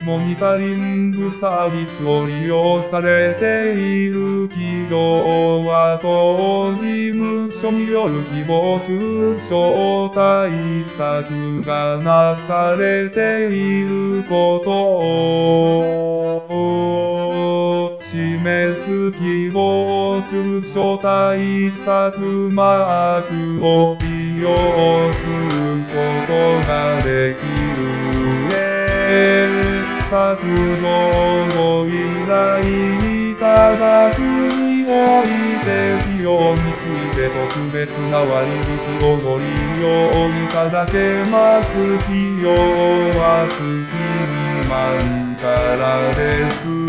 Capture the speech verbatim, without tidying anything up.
モニタリングサービスを利用されている企業は当事務所による誹謗中傷対策がなされていることを示す誹謗中傷対策マークを利用することができる上削除を依頼いただくにおいて費用について特別な割引をご利用いただけます。費用は月にまんからです。